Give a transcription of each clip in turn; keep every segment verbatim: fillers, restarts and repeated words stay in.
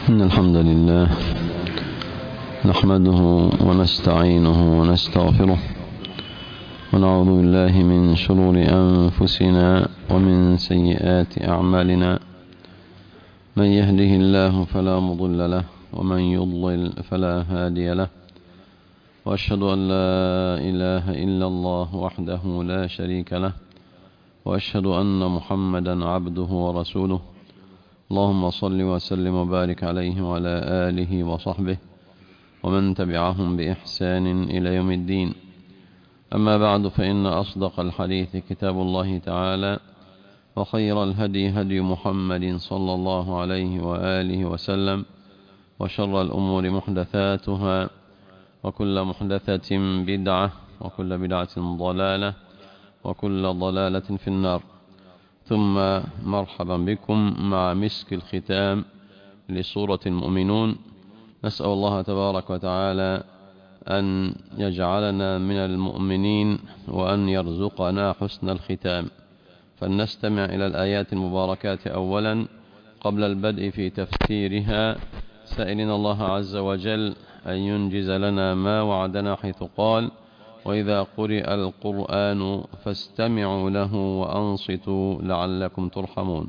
إن الحمد لله نحمده ونستعينه ونستغفره ونعوذ بالله من شرور أنفسنا ومن سيئات أعمالنا. من يهده الله فلا مضل له ومن يضلل فلا هادي له، وأشهد أن لا إله إلا الله وحده لا شريك له، وأشهد أن محمدا عبده ورسوله. اللهم صل وسلم وبارك عليه وعلى آله وصحبه ومن تبعهم بإحسان إلى يوم الدين. أما بعد، فإن أصدق الحديث كتاب الله تعالى، وخير الهدي هدي محمد صلى الله عليه وآله وسلم، وشر الأمور محدثاتها، وكل محدثة بدعة، وكل بدعة ضلالة، وكل ضلالة في النار. ثم مرحبا بكم مع مسك الختام لسورة المؤمنون. نسأل الله تبارك وتعالى أن يجعلنا من المؤمنين وأن يرزقنا حسن الختام. فلنستمع إلى الآيات المباركات أولا قبل البدء في تفسيرها، سائلين الله عز وجل أن ينجز لنا ما وعدنا، حيث قال: وإذا قرئ القرآن فاستمعوا له وأنصتوا لعلكم ترحمون.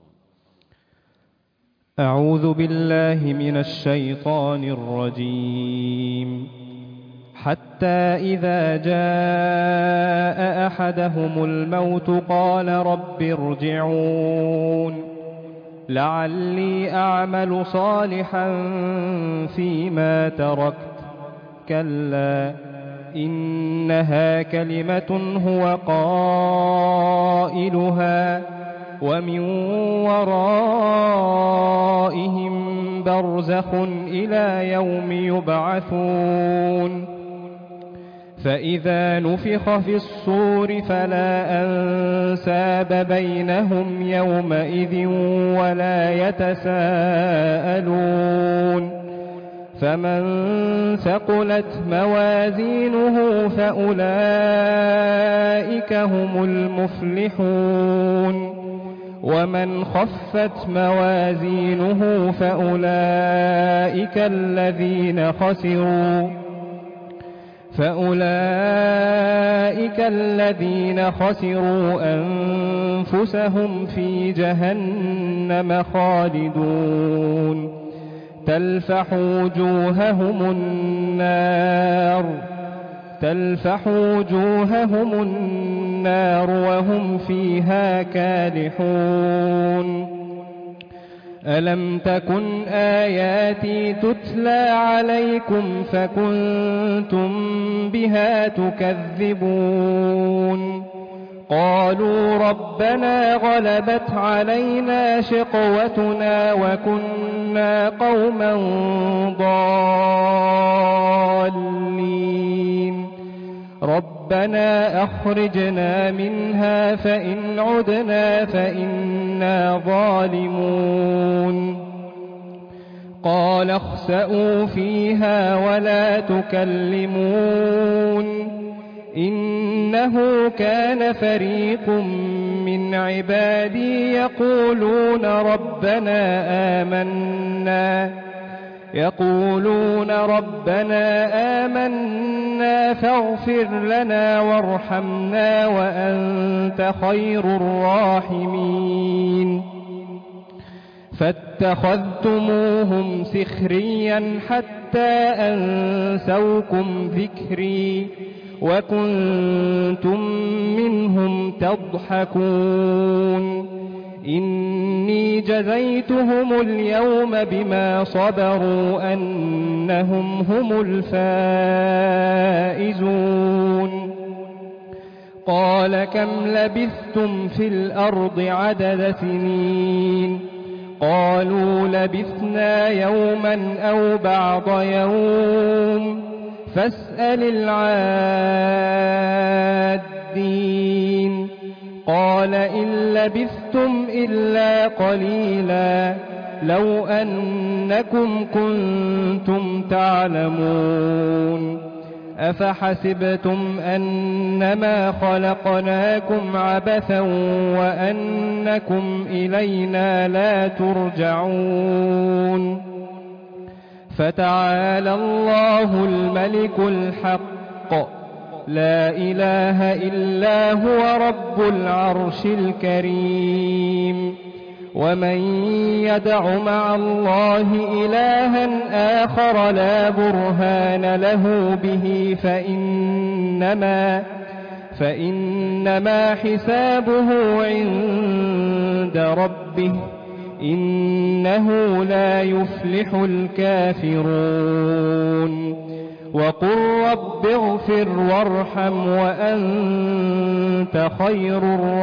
أعوذ بالله من الشيطان الرجيم. حتى إذا جاء أحدهم الموت قال رب ارجعون لعلي أعمل صالحا فيما تركت، كلا إنها كلمة هو قائلها ومن ورائهم برزخ إلى يوم يبعثون. فإذا نفخ في الصور فلا أنساب بينهم يومئذ ولا يتساءلون. فمن ثقلت موازينه فأولئك هم المفلحون، ومن خفت موازينه فأولئك الذين خسروا فأولئك الذين خسروا أنفسهم في جهنم خالدون. تلفح وجوههم النار تلفح وجوههم النار وهم فيها كالحون. ألم تكن آياتي تتلى عليكم فكنتم بها تكذبون؟ قالوا ربنا غلبت علينا شقوتنا وكنا قوما ضالين، ربنا أخرجنا منها فإن عدنا فإنا ظالمون. قال اخسئوا فيها ولا تكلمون إنه كان فريق من عبادي يقولون ربنا آمنا يقولون ربنا آمنا فاغفر لنا وارحمنا وأنت خير الراحمين. فاتخذتموهم سخريا حتى أنسوكم ذكري وكنتم منهم تضحكون. إني جزيتهم اليوم بما صبروا أنهم هم الفائزون. قال كم لبثتم في الأرض عدد سنين؟ قالوا لبثنا يوما أو بعض يوم فاسأل العادين. قال إن لبثتم إلا قليلا لو أنكم كنتم تعلمون. أفحسبتم أنما خلقناكم عبثا وأنكم إلينا لا ترجعون فتعالى الله الملك الحق لا إله إلا هو رب العرش الكريم. ومن يدع مع الله إلها آخر لا برهان له به فإنما, فإنما حسابه عند ربه إنه لا يفلح الكافرون. وقل رب اغفر وارحم وأنت خير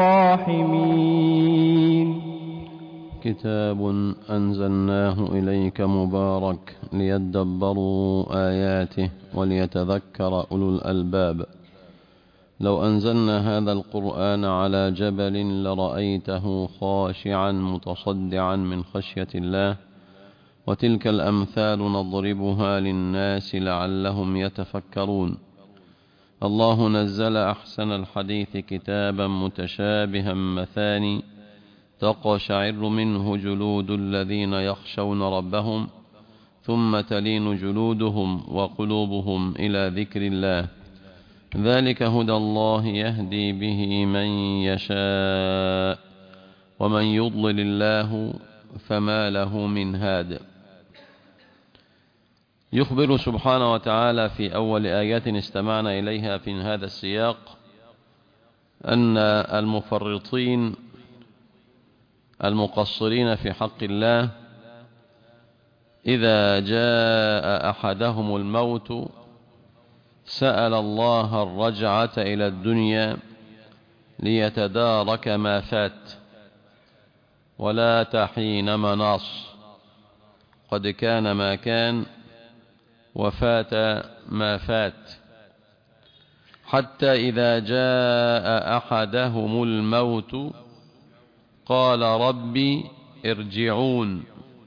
الراحمين. كتاب أنزلناه إليك مبارك ليدبروا آياته وليتذكر أولو الألباب. لو أنزلنا هذا القرآن على جبل لرأيته خاشعا متصدعا من خشية الله. وتلك الأمثال نضربها للناس لعلهم يتفكرون. الله نزل أحسن الحديث كتابا متشابها مثاني تقشعر منه جلود الذين يخشون ربهم ثم تلين جلودهم وقلوبهم إلى ذكر الله. ذلك هدى الله يهدي به من يشاء ومن يضلل الله فما له من هاد. يخبر سبحانه وتعالى في أول آيات استمعنا إليها في هذا السياق أن المفرطين المقصرين في حق الله إذا جاء أحدهم الموت سأل الله الرجعة إلى الدنيا ليتدارك ما فات ولا تحين مناص. قد كان ما كان وفات ما فات. حتى إذا جاء أحدهم الموت قال ربي ارجعون.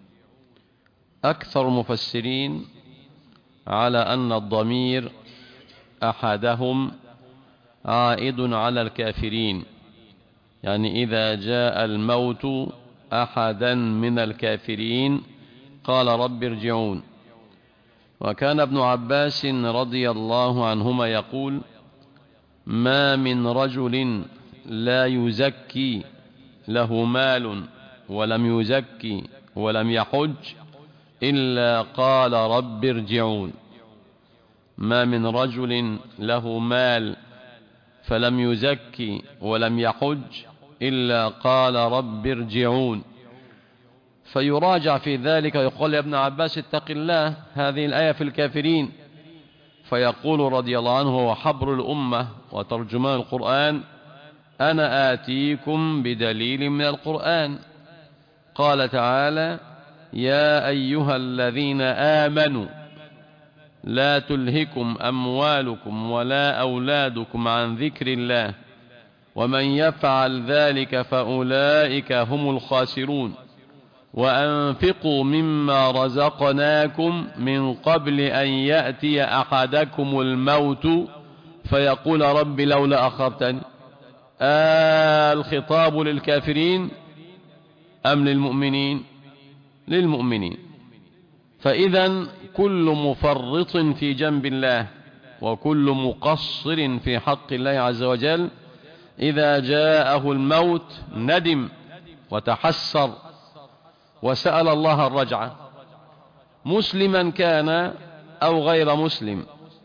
أكثر المفسرين على أن الضمير أحدهم عائد على الكافرين، يعني إذا جاء الموت أحدا من الكافرين قال رب ارجعون. وكان ابن عباس رضي الله عنهما يقول ما من رجل لا يزكي له مال ولم يزكي ولم يحج إلا قال رب ارجعون. ما من رجل له مال فلم يزكي ولم يحج إلا قال رب ارجعون. فيراجع في ذلك ويقول يا ابن عباس اتق الله، هذه الآية في الكافرين. فيقول رضي الله عنه هو حبر الأمة وترجمان القرآن أنا آتيكم بدليل من القرآن. قال تعالى يا أيها الذين آمنوا لا تلهكم أموالكم ولا أولادكم عن ذكر الله ومن يفعل ذلك فأولئك هم الخاسرون وأنفقوا مما رزقناكم من قبل أن يأتي أحدكم الموت فيقول رب لولا أخرتني. آه الخطاب للكافرين أم للمؤمنين؟ للمؤمنين. فإذا كل مفرط في جنب الله وكل مقصر في حق الله عز وجل إذا جاءه الموت ندم وتحسر وسأل الله الرجعة، مسلما كان أو غير مسلم.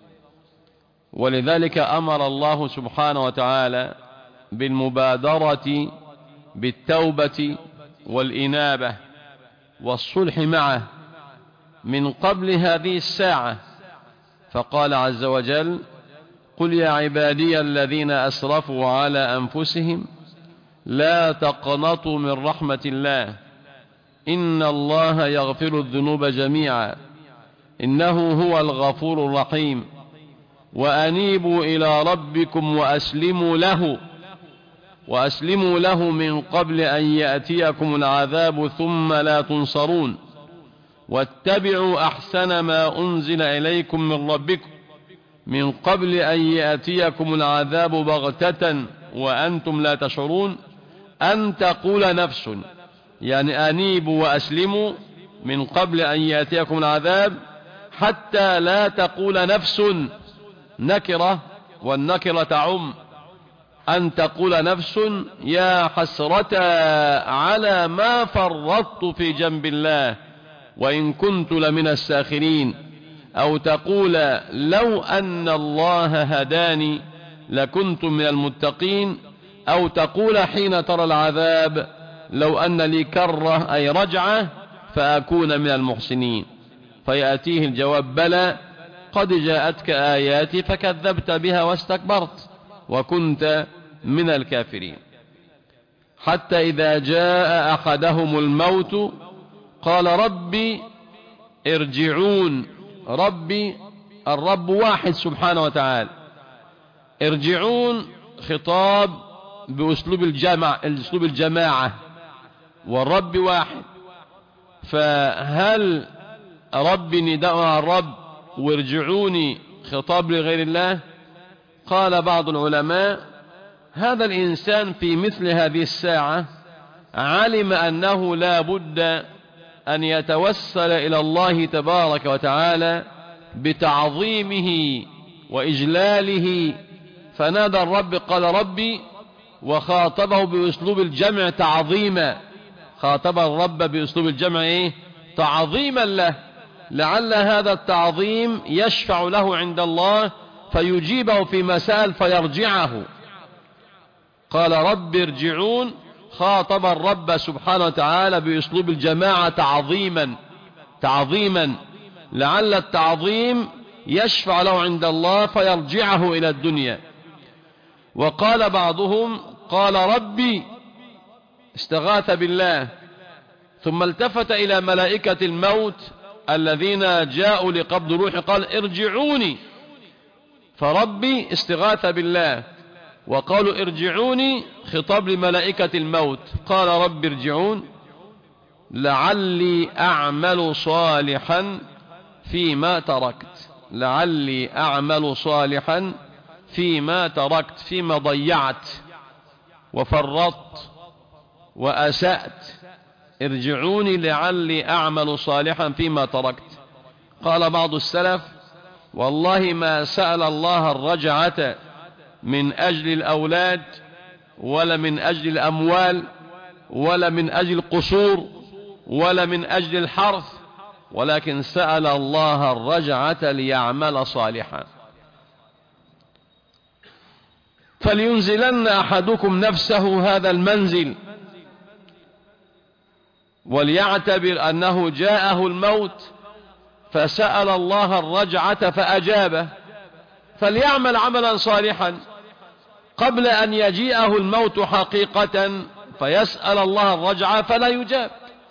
ولذلك أمر الله سبحانه وتعالى بالمبادرة بالتوبة والإنابة والصلح معه من قبل هذه الساعة. فقال عز وجل قل يا عبادي الذين أسرفوا على أنفسهم لا تقنطوا من رحمة الله إن الله يغفر الذنوب جميعا إنه هو الغفور الرحيم وأنيبوا إلى ربكم وأسلموا له وأسلموا له من قبل أن يأتيكم العذاب ثم لا تنصرون واتبعوا أحسن ما أنزل إليكم من ربكم من قبل أن يأتيكم العذاب بغتة وأنتم لا تشعرون أن تقول نفس، يعني أنيبوا وأسلموا من قبل أن يأتيكم العذاب حتى لا تقول نفس نكرة، والنكرة تعم، أن تقول نفس يا حسرة على ما فرطت في جنب الله وإن كنت لمن الساخرين، أو تقول لو أن الله هداني لكنت من المتقين، أو تقول حين ترى العذاب لو أن لي كرة أي رجعة فأكون من المحسنين، فيأتيه الجواب بلى قد جاءتك آياتي فكذبت بها واستكبرت وكنت من الكافرين. حتى إذا جاء أحدهم الموت قال ربي ارجعون. ربي الرب واحد سبحانه وتعالى، ارجعون خطاب بأسلوب الجمع أسلوب الجماعة، والرب واحد، فهل ربي نداء على الرب وارجعوني خطاب لغير الله؟ قال بعض العلماء هذا الإنسان في مثل هذه الساعة علم أنه لا بد أن يتوسل إلى الله تبارك وتعالى بتعظيمه وإجلاله، فنادى الرب قال ربي، وخاطبه بأسلوب الجمع تعظيما، خاطب الرب بأسلوب الجمع إيه؟ تعظيما له، لعل هذا التعظيم يشفع له عند الله فيجيبه في مسائل فيرجعه. قال رب ارجعون، خاطب الرب سبحانه وتعالى بأسلوب الجماعة تعظيما تعظيما، لعل التعظيم يشفع له عند الله فيرجعه إلى الدنيا. وقال بعضهم قال ربي، استغاث بالله، ثم التفت إلى ملائكة الموت الذين جاءوا لقبض روحه قال ارجعوني، فربي استغاث بالله، وقالوا ارجعوني خطاب لملائكة الموت، قال رب ارجعون لعلي أعمل صالحا فيما تركت، لعلي أعمل صالحا فيما تركت، فيما ضيعت وفرطت وأسأت، ارجعوني لعلي أعمل صالحا فيما تركت. قال بعض السلف والله ما سأل الله الرجعة من أجل الأولاد ولا من أجل الأموال ولا من أجل القصور ولا من أجل الحرث، ولكن سأل الله الرجعة ليعمل صالحا. فلينزلن أحدكم نفسه هذا المنزل وليعتبر أنه جاءه الموت فسأل الله الرجعة فأجابه، فليعمل عملا صالحا قبل أن يجيءه الموت حقيقة فيسأل الله الرجعة فلا يجاب.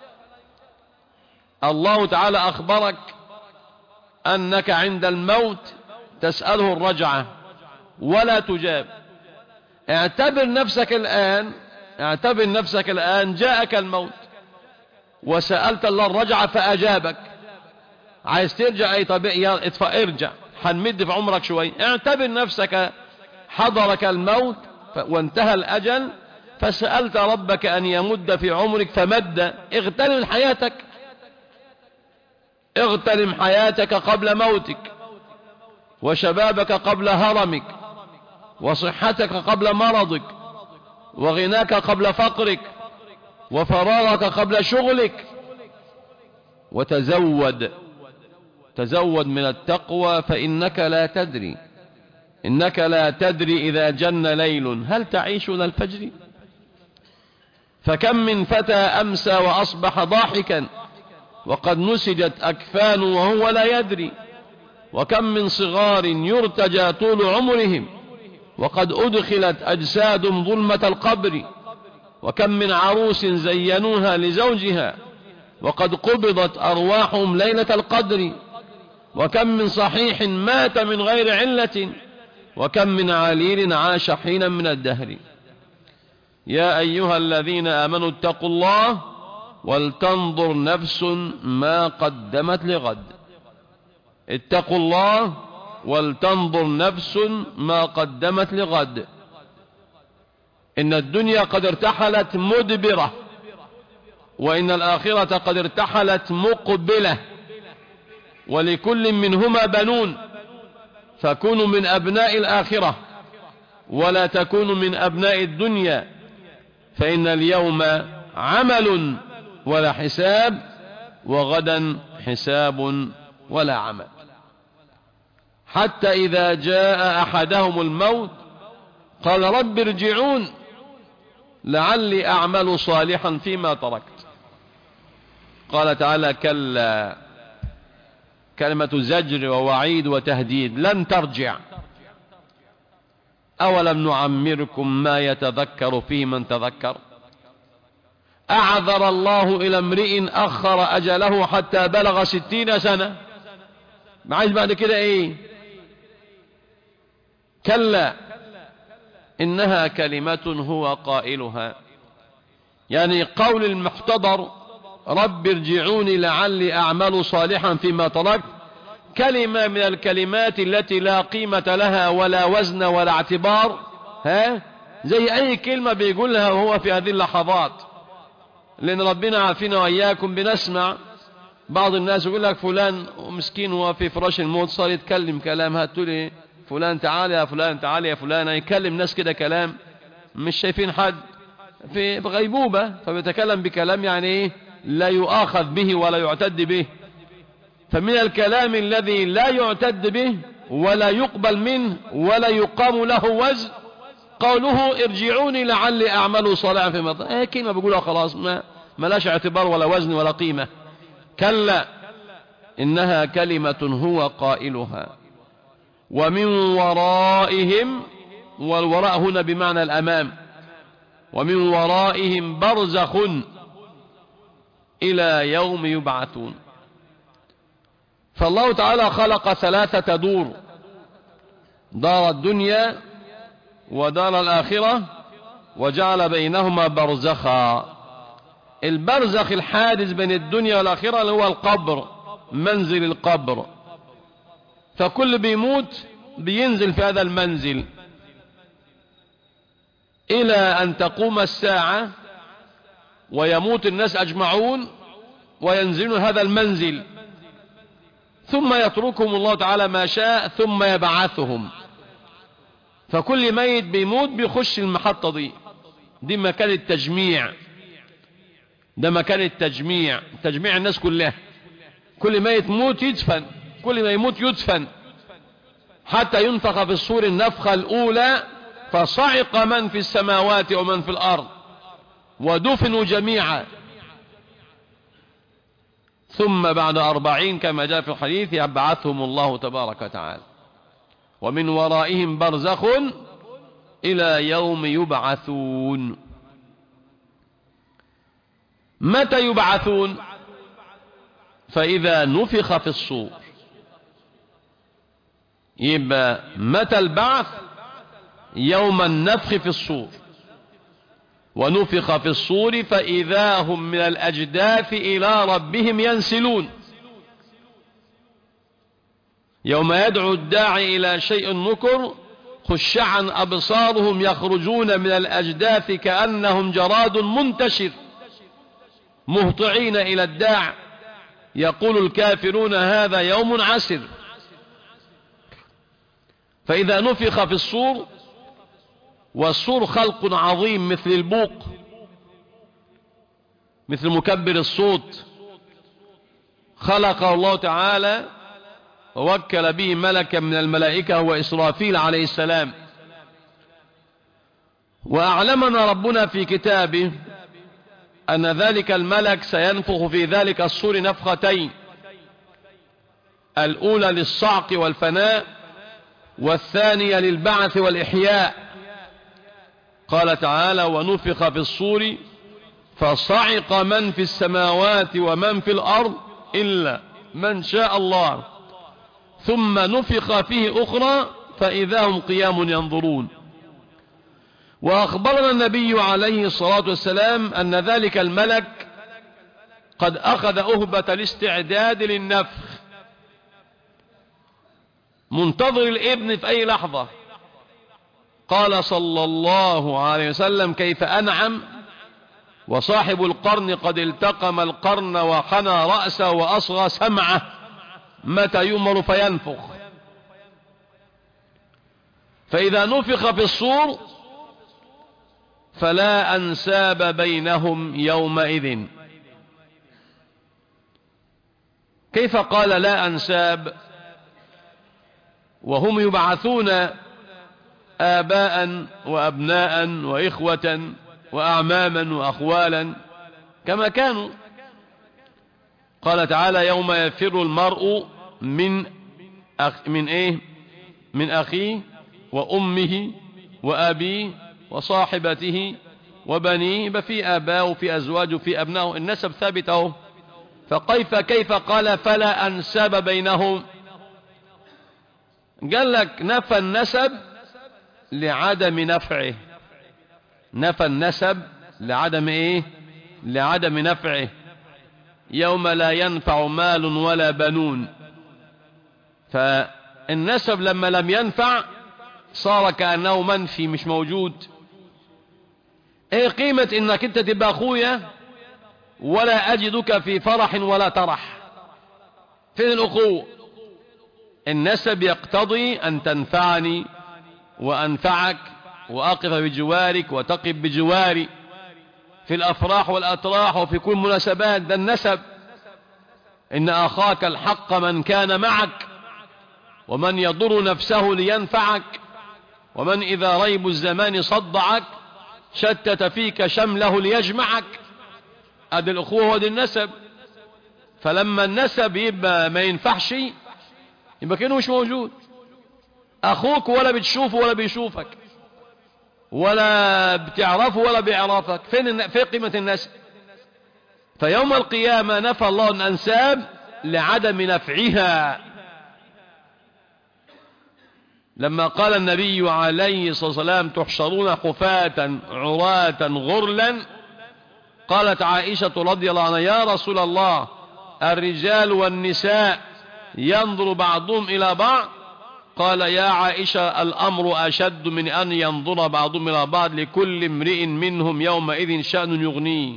الله تعالى أخبرك أنك عند الموت تسأله الرجعة ولا تجاب. اعتبر نفسك الآن اعتبر نفسك الآن جاءك الموت وسألت الله الرجعة فأجابك. عايز ترجع أي طبيعي ادفع ارجع، هنمد في عمرك شوي. اعتبر نفسك حضرك الموت وانتهى الأجل فسألت ربك أن يمد في عمرك فمد. اغتنم حياتك، اغتنم حياتك قبل موتك، وشبابك قبل هرمك، وصحتك قبل مرضك، وغناك قبل فقرك، وفراغك قبل شغلك. وتزود تزود من التقوى فإنك لا تدري إنك لا تدري إذا جن ليل هل تعيش إلى الفجر. فكم من فتى أمسى وأصبح ضاحكا وقد نسجت أكفان وهو لا يدري، وكم من صغار يرتجى طول عمرهم وقد أدخلت أجسادهم ظلمة القبر، وكم من عروس زينوها لزوجها وقد قبضت أرواحهم ليلة القدر، وكم من صحيح مات من غير علة، وكم من عليل عاش حينا من الدهر. يا أيها الذين آمنوا اتقوا الله ولتنظر نفس ما قدمت لغد. اتقوا الله ولتنظر نفس ما قدمت لغد. إن الدنيا قد ارتحلت مدبرة، وإن الآخرة قد ارتحلت مقبلة. ولكل منهما بنون فكونوا من أبناء الآخرة ولا تكونوا من أبناء الدنيا، فإن اليوم عمل ولا حساب، وغدا حساب ولا عمل. حتى إذا جاء أحدهم الموت قال رب ارجعون لعلي أعمل صالحا فيما تركت. قال تعالى كلا، كلمة زجر ووعيد وتهديد، لن ترجع. أولم نعمركم ما يتذكر فيه من تذكر؟ أعذر الله إلى امرئ أخر أجله حتى بلغ ستين سنة، عايز بعد كده إيه؟ كلا إنها كلمة هو قائلها، يعني قول المحتضر رب ارجعوني لعلي أعمل صالحا فيما تركت كلمة من الكلمات التي لا قيمة لها ولا وزن ولا اعتبار، ها؟ زي أي كلمة بيقولها وهو في هذه اللحظات. لأن ربنا عافينا وإياكم بنسمع بعض الناس يقول لك فلان مسكين هو في فراش الموت صار يتكلم كلام، هاتوا لي فلان تعالى يا فلان تعالى يا فلان، يكلم ناس كده كلام مش شايفين حد في غيبوبة، فبيتكلم بكلام يعني ايه لا يؤاخذ به ولا يعتد به. فمن الكلام الذي لا يعتد به ولا يقبل منه ولا يقام له وزن قوله ارجعوني لعلي أعمل صالحا فيما تركت. ايه كلمة بيقولها خلاص ما ملاش اعتبار ولا وزن ولا قيمة. كلا إنها كلمة هو قائلها ومن ورائهم، والوراء هنا بمعنى الأمام، ومن ورائهم برزخ إلى يوم يبعثون. فالله تعالى خلق ثلاثة دور، دار الدنيا ودار الآخرة، وجعل بينهما برزخا. البرزخ الحادث بين الدنيا والآخرة اللي هو القبر، منزل القبر، فكل بيموت بينزل في هذا المنزل إلى أن تقوم الساعة ويموت الناس أجمعون وينزلون هذا المنزل، ثم يتركهم الله تعالى ما شاء ثم يبعثهم. فكل ميت بيموت بيخش المحطة دي، دي مكان التجميع، ده مكان التجميع، تجميع الناس كلها. كل ما يموت يدفن، كل ما يموت يدفن حتى ينفخ في الصور النفخة الأولى فصعق من في السماوات ومن في الأرض ودفنوا جميعا. ثم بعد أربعين كما جاء في الحديث يبعثهم الله تبارك وتعالى. ومن ورائهم برزخ إلى يوم يبعثون. متى يبعثون؟ فإذا نفخ في الصور. يبقى متى البعث؟ يوم النفخ في الصور. ونفخ في الصور فإذا هم من الأجداث إلى ربهم ينسلون. يوم يدعو الداعي إلى شيء نكر خشعا أبصارهم يخرجون من الأجداث كأنهم جراد منتشر مهطعين إلى الداع يقول الكافرون هذا يوم عسر. فإذا نفخ في الصور، والصور خلق عظيم مثل البوق، مثل مكبر الصوت، خلق الله تعالى ووكل به ملكا من الملائكة هو إسرافيل عليه السلام. وأعلمنا ربنا في كتابه أن ذلك الملك سينفخ في ذلك الصور نفختين، الأولى للصعق والفناء، والثانية للبعث والإحياء. قال تعالى ونفخ في الصور فصعق من في السماوات ومن في الأرض إلا من شاء الله ثم نفخ فيه أخرى فإذا هم قيام ينظرون. وأخبرنا النبي عليه الصلاة والسلام أن ذلك الملك قد أخذ أهبة الاستعداد للنفخ، منتظر الابن في أي لحظة. قال صلى الله عليه وسلم كيف أنعم وصاحب القرن قد التقم القرن وحنى رأسه وأصغى سمعه متى يؤمر فينفخ. فإذا نفخ في الصور فلا أنساب بينهم يومئذ. كيف قال لا أنساب وهم يبعثون آباء وأبناء وإخوة وأعماما وأخوالا كما كانوا؟ قال تعالى يوم يفر المرء من أخ من إيه من أخيه وأمه وأبيه وصاحبته وبنيه، بفي آباء وفي أزواج وفي أبناء، النسب ثابت اهو. فكيف كيف قال فلا أنساب بينهم؟ قال لك نفى النسب لعدم نفعه، نفى النسب لعدم ايه لعدم نفعه. يوم لا ينفع مال ولا بنون. فالنسب لما لم ينفع صار كأنه منفي مش موجود. ايه قيمة انك انت تبقى اخويا ولا اجدك في فرح ولا ترح؟ فين الاخوة؟ النسب يقتضي ان تنفعني وانفعك واقف بجوارك وتقف بجواري في الافراح والاتراح وفي كل مناسبات. ده النسب. ان اخاك الحق من كان معك ومن يضر نفسه لينفعك ومن اذا ريب الزمان صدعك شتت فيك شمله ليجمعك. ادي الاخوة ودي النسب. فلما النسب يبقى ما ينفعش يبقى كأنه مش موجود. اخوك ولا بتشوفه ولا بيشوفك ولا بتعرفه ولا بيعرفك. فين في قيمة النسب؟ فيوم القيامة نفى الله الأنساب لعدم نفعها. لما قال النبي عليه الصلاة والسلام تحشرون حفاة عراة غرلا، قالت عائشة رضي الله عنها يا رسول الله الرجال والنساء ينظر بعضهم إلى بعض؟ قال يا عائشة الأمر أشد من أن ينظر بعضهم إلى بعض لكل امرئ منهم يومئذ شأن يغنيه.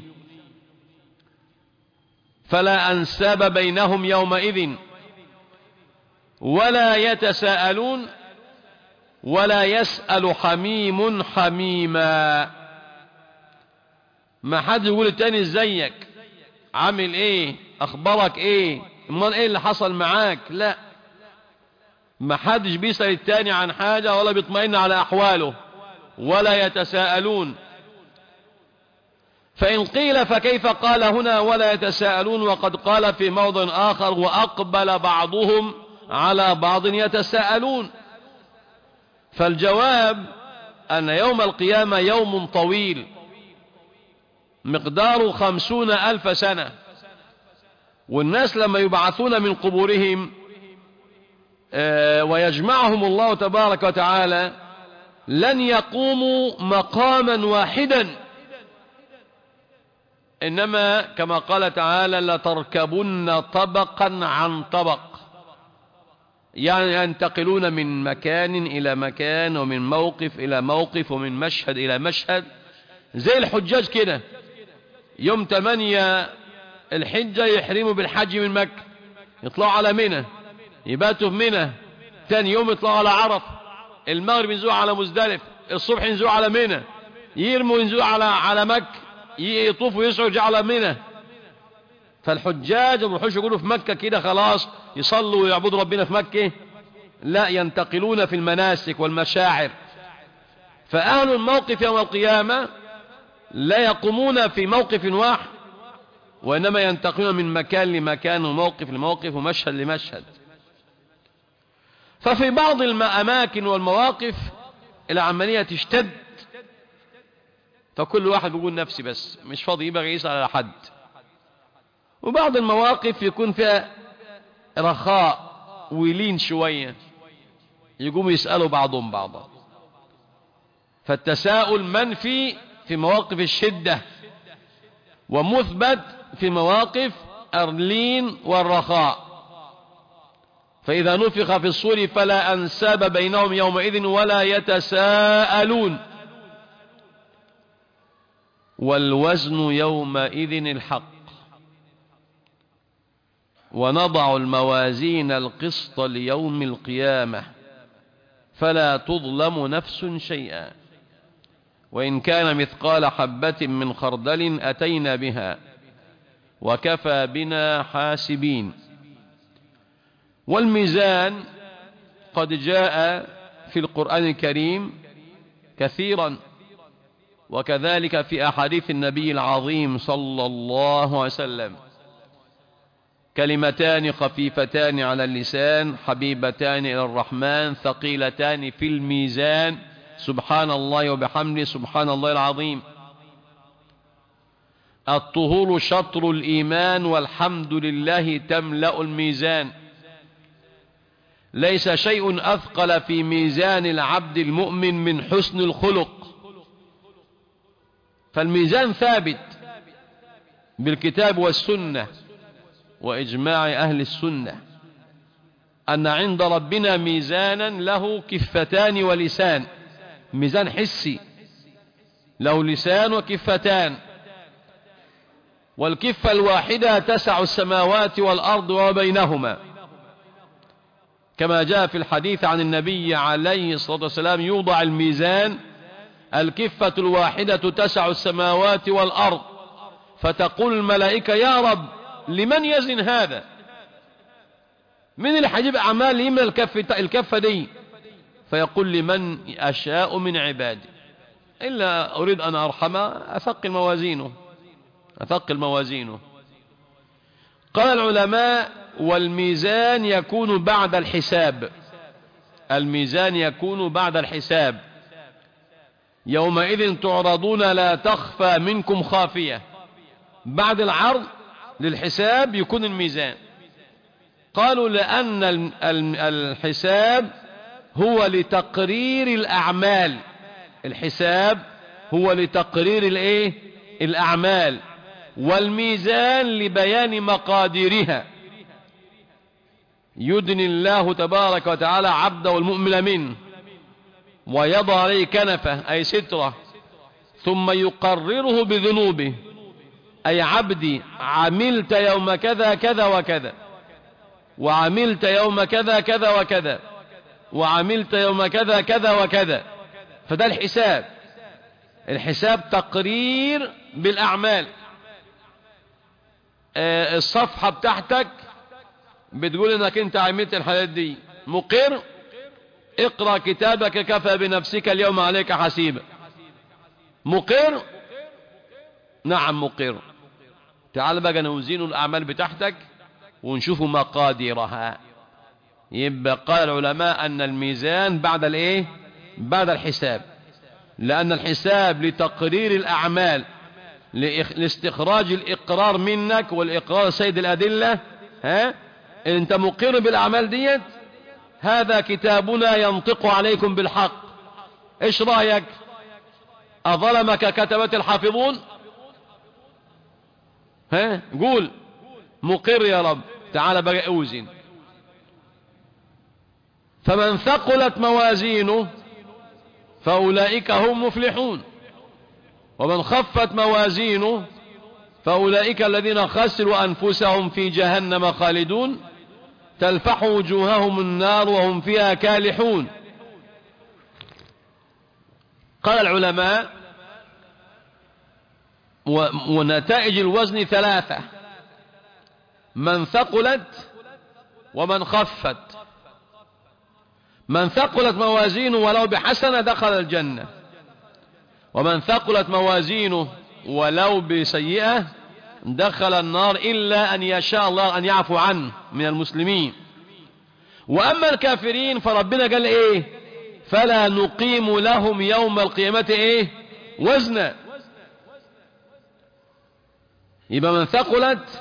فلا أنساب بينهم يومئذ ولا يتساءلون ولا يسأل حميم حميما. ما حد يقول التاني ازيك عامل ايه اخبارك ايه امال ايه اللي حصل معاك. لا، ما حدش بيسأل التاني عن حاجة ولا بيطمئن على احواله ولا يتساءلون. فإن قيل فكيف قال هنا ولا يتساءلون وقد قال في موضع آخر وأقبل بعضهم على بعض يتساءلون؟ فالجواب أن يوم القيامة يوم طويل مقداره خمسون ألف سنة، والناس لما يبعثون من قبورهم ويجمعهم الله تبارك وتعالى لن يقوموا مقاما واحدا، إنما كما قال تعالى لتركبن طبقا عن طبق، يعني ينتقلون من مكان إلى مكان ومن موقف إلى موقف ومن مشهد إلى مشهد، زي الحجاج كده. يوم ثمانية الحجة يحرموا بالحج من مكة، يطلعوا على منى يباتوا في منى، ثاني يوم يطلعوا على عرف، المغرب ينزلوا على مزدلف، الصبح ينزلوا على منى، يرموا ينزلوا على على مكة، يطوفوا يسعوا على منى. فالحجاج ما بيروحوش يقولوا في مكة كده خلاص يصلوا ويعبدوا ربنا في مكة، لا، ينتقلون في المناسك والمشاعر. فأهل الموقف يوم القيامة لا يقومون في موقف واحد، وإنما ينتقلون من مكان لمكان وموقف لموقف ومشهد لمشهد. ففي بعض الأماكن والمواقف العملية تشتد، فكل واحد بيقول نفسي بس مش فاضي يبقى يسأل على حد. وبعض المواقف يكون فيها رخاء ولين شوية، يقوموا يسألوا بعضهم بعضا. فالتساؤل منفي في مواقف الشدة ومثبت في مواقف اللين والرخاء. فإذا نفخ في الصور فلا أنساب بينهم يومئذ ولا يتساءلون والوزن يومئذ الحق. ونضع الموازين القسط ليوم القيامة فلا تظلم نفس شيئا وإن كان مثقال حبة من خردل أتينا بها وكفى بنا حاسبين. والميزان قد جاء في القرآن الكريم كثيرا، وكذلك في أحاديث النبي العظيم صلى الله عليه وسلم: كلمتان خفيفتان على اللسان حبيبتان إلى الرحمن ثقيلتان في الميزان سبحان الله وبحمده سبحان الله العظيم. الطهور شطر الإيمان والحمد لله تملأ الميزان. ليس شيء أثقل في ميزان العبد المؤمن من حسن الخلق. فالميزان ثابت بالكتاب والسنة وإجماع أهل السنة أن عند ربنا ميزانا له كفتان ولسان، ميزان حسي له لسان وكفتان، والكفة الواحدة تسع السماوات والأرض وبينهما، كما جاء في الحديث عن النبي عليه الصلاة والسلام: يوضع الميزان الكفة الواحدة تسع السماوات والأرض، فتقول الملائكة: يا رب لمن يزن هذا؟ من اللي هيجيب أعمال يملى الكفة, الكفة دي؟ فيقول: لمن أشاء من عبادي، إلا أريد أن أرحمه أثقل موازينه أثقل موازينه. قال العلماء: والميزان يكون بعد الحساب. الميزان يكون بعد الحساب. يومئذ تعرضون لا تخفى منكم خافية. بعد العرض للحساب يكون الميزان. قالوا: لأن الحساب هو لتقرير الأعمال. الحساب هو لتقرير الايه الأعمال، والميزان لبيان مقاديرها. يدني الله تبارك وتعالى عبده المؤمن منه ويضع عليه كنفه أي سترة، ثم يقرره بذنوبه: أي عبدي عملت يوم كذا كذا وكذا، وعملت يوم كذا كذا وكذا، وعملت يوم كذا كذا وكذا. فده الحساب. الحساب تقرير بالأعمال. آه الصفحة بتاعتك بتقول انك انت عملت الحاجات دي، مقر، اقرأ كتابك كفى بنفسك اليوم عليك حسيبا. مقر؟ نعم مقر. تعال بقى نوزين الأعمال بتاعتك ونشوف مقاديرها. يبقى قال العلماء أن الميزان بعد الايه بعد الحساب، لأن الحساب لتقرير الأعمال، لاستخراج الإقرار منك، والإقرار سيد الأدلة. ها انت مقر بالأعمال ديت، هذا كتابنا ينطق عليكم بالحق. ايش رأيك؟ أظلمك كتبة الحافظون؟ ها قول مقر يا رب. تعال بقى اوزن. فمن ثقلت موازينه فأولئك هم مفلحون، ومن خفت موازينه فأولئك الذين خسروا أنفسهم في جهنم خالدون تلفح وجوههم النار وهم فيها كالحون. قال العلماء: ونتائج الوزن ثلاثة: من ثقلت ومن خفت. من ثقلت موازينه ولو بحسنة دخل الجنة، ومن ثقلت موازينه ولو بسيئة دخل النار، إلا أن يشاء الله أن يعفو عنه من المسلمين. وأما الكافرين فربنا قال إيه؟ فلا نقيم لهم يوم القيامة إيه؟ وزنا. يبقى من ثقلت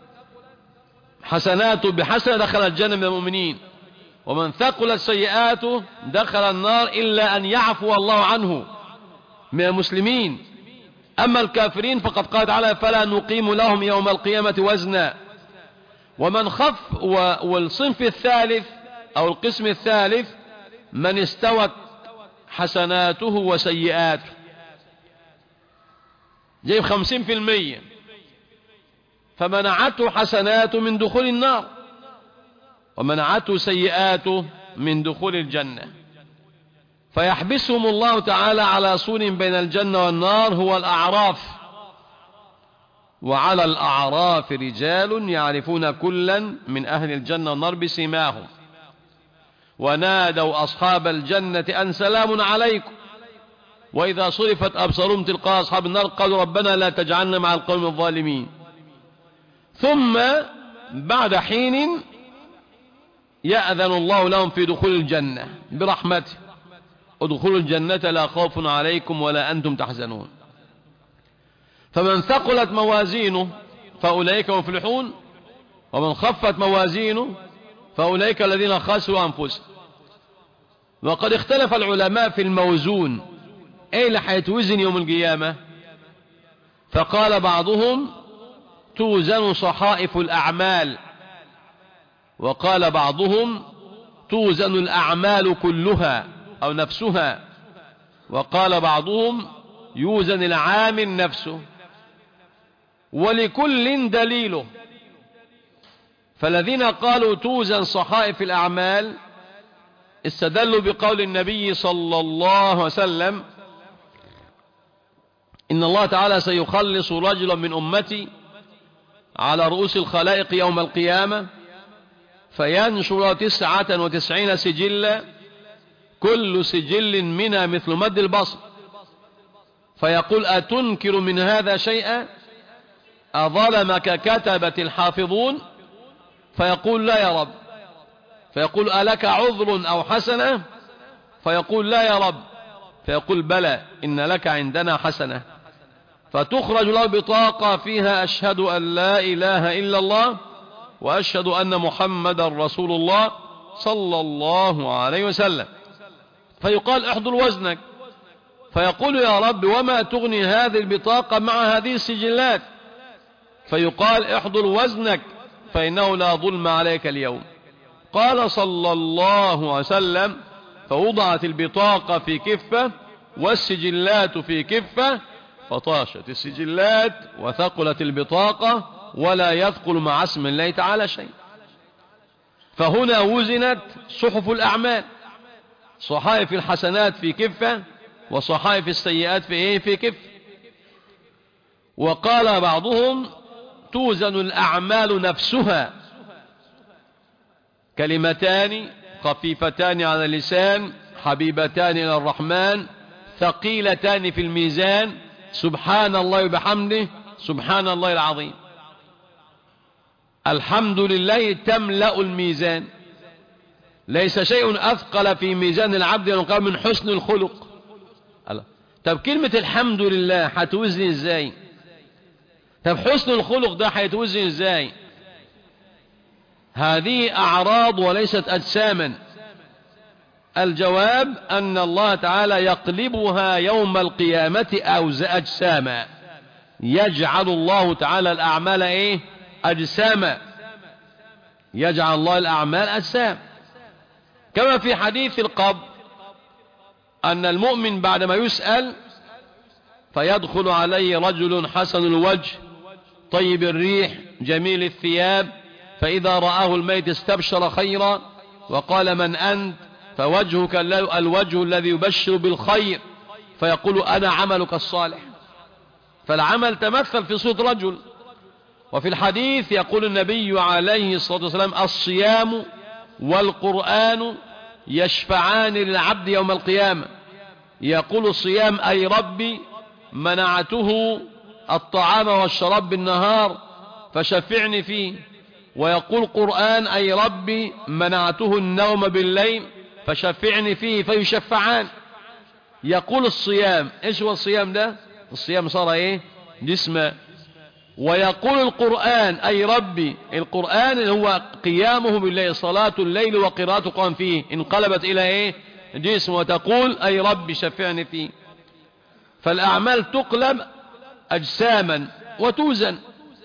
حسناته بحسنة دخل الجنة من المؤمنين، ومن ثقلت سيئاته دخل النار إلا أن يعفو الله عنه من المسلمين. أما الكافرين فقد قال تعالى: فلا نقيم لهم يوم القيامة وزنا. ومن خف، والصنف الثالث أو القسم الثالث من استوت حسناته وسيئاته، جايب خمسين في المية. فمنعته حسناته من دخول النار ومنعته سيئاته من دخول الجنة، فيحبسهم الله تعالى على سور بين الجنة والنار هو الأعراف، وعلى الأعراف رجال يعرفون كلا من أهل الجنة والنار بسيماهم، ونادوا أصحاب الجنة أن سلام عليكم، وإذا صرفت أبصارهم تلقاء أصحاب النار قالوا ربنا لا تجعلنا مع القوم الظالمين. ثم بعد حين يأذن الله لهم في دخول الجنة برحمته، ادخلوا الجنة لا خوف عليكم ولا أنتم تحزنون. فمن ثقلت موازينه فأولئك مفلحون، ومن خفت موازينه فأولئك الذين خسروا أنفسهم. وقد اختلف العلماء في الموزون، ايه اللي هيتوزن يوم القيامة؟ فقال بعضهم توزن صحائف الأعمال، وقال بعضهم توزن الأعمال كلها أو نفسها، وقال بعضهم يوزن العامل نفسه، ولكل دليله. فالذين قالوا توزن صحائف الأعمال استدلوا بقول النبي صلى الله عليه وسلم إن الله تعالى سيخلص رجلا من أمتي على رؤوس الخلائق يوم القيامة فينشر تسعة وتسعين سجلا كل سجل منها مثل مد البصر، فيقول أتنكر من هذا شيئا؟ أظلمك كتبة الحافظون؟ فيقول لا يا رب. فيقول ألك عذر أو حسنة؟ فيقول لا يا رب. فيقول بلى إن لك عندنا حسنة. فتخرج له بطاقة فيها أشهد أن لا إله إلا الله وأشهد أن محمد رسول الله صلى الله عليه وسلم. فيقال احضر وزنك، فيقول يا رب وما تغني هذه البطاقة مع هذه السجلات؟ فيقال احضر وزنك فإنه لا ظلم عليك اليوم. قال صلى الله عليه وسلم فوضعت البطاقة في كفة والسجلات في كفة، فطاشت السجلات وثقلت البطاقة ولا يثقل مع اسم الله تعالى شيء. فهنا وزنت صحف الأعمال، صحائف الحسنات في كفة وصحائف السيئات في ايه؟ في كفة. وقال بعضهم توزن الأعمال نفسها، كلمتان خفيفتان على اللسان حبيبتان إلى الرحمن ثقيلتان في الميزان سبحان الله وبحمده سبحان الله العظيم. الحمد لله تملأ الميزان، ليس شيء أثقل في ميزان العبد ينقل من حسن الخلق. طب كلمة الحمد لله هتوزن ازاي؟ طب حسن الخلق ده هيتوزن ازاي؟ هذه أعراض وليست أجساما. الجواب أن الله تعالى يقلبها يوم القيامة أوز أجساما، يجعل الله تعالى الأعمال إيه؟ أجساما، يجعل الله الأعمال أجسام. كما في حديث القبر أن المؤمن بعدما يسأل فيدخل عليه رجل حسن الوجه طيب الريح جميل الثياب، فإذا رآه الميت استبشر خيرا وقال من أنت؟ فوجهك الوجه الذي يبشر بالخير، فيقول أنا عملك الصالح. فالعمل تمثل في صورة رجل. وفي الحديث يقول النبي عليه الصلاة والسلام الصيام والقرآن يشفعان للعبد يوم القيامة. يقول الصيام أي ربي منعته الطعام والشراب بالنهار فشفعني فيه، ويقول قرآن أي ربي منعته النوم بالليل فشفعني فيه، فيشفعان. يقول الصيام، ايش هو الصيام ده؟ الصيام صار ايه؟ جسم. ويقول القرآن أي ربي، القرآن هو قيامه بالليل، صلاة الليل وقراءة القرآن فيه، انقلبت إلى ايه؟ جسم. وتقول أي ربي شفعني فيه. فالأعمال تقلب أجساما وتوزن.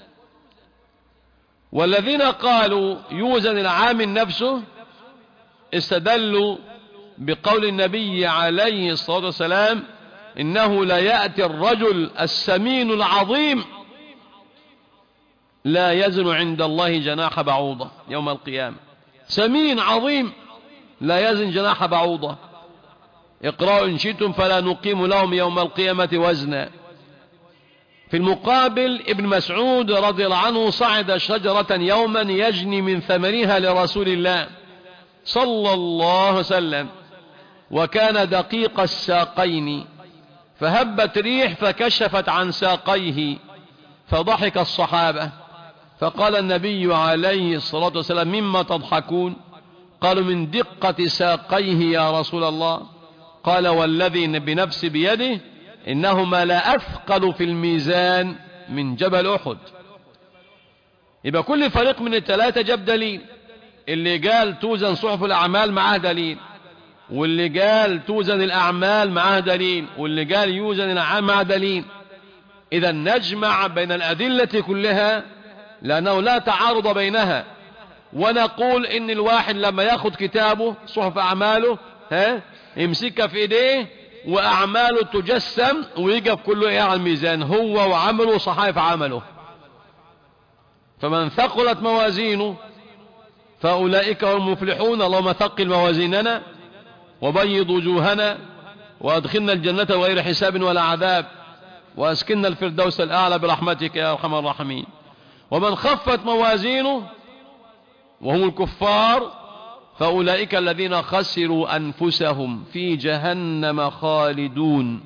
والذين قالوا يوزن العامل نفسه استدلوا بقول النبي عليه الصلاة والسلام إنه لا يأتي الرجل السمين العظيم لا يزن عند الله جناح بعوضة يوم القيامة. سمين عظيم لا يزن جناح بعوضة. اقرأوا إن شئتم فلا نقيم لهم يوم القيامة وزنا. في المقابل ابن مسعود رضي الله عنه صعد شجرة يوما يجني من ثمرها لرسول الله صلى الله عليه وسلم، وكان دقيق الساقين، فهبت ريح فكشفت عن ساقيه، فضحك الصحابة، فقال النبي عليه الصلاة والسلام: مما تضحكون؟ قالوا: من دقة ساقيه يا رسول الله. قال: والذي بنفسي بيده إنهما لا أثقل في الميزان من جبل أحد. يبقى كل فريق من الثلاثة جاب دليل. اللي قال توزن صحف الأعمال معاه دليل، واللي قال توزن الأعمال معاه دليل، واللي قال يوزن الأعمال معاه دليل. إذا نجمع بين الأدلة كلها لأنه لا تعارض بينها، ونقول إن الواحد لما ياخد كتابه صحف أعماله ها يمسكها في إيديه وأعماله تجسم ويقف كله إيه على الميزان، هو وعمله صحائف عمله. فمن ثقلت موازينه فأولئك هم المفلحون. اللهم ثقل موازيننا وبيض وجوهنا وأدخلنا الجنة غير حساب ولا عذاب، وأسكننا الفردوس الأعلى برحمتك يا أرحم الراحمين. ومن خفت موازينه وهم الكفار فأولئك الذين خسروا أنفسهم في جهنم خالدون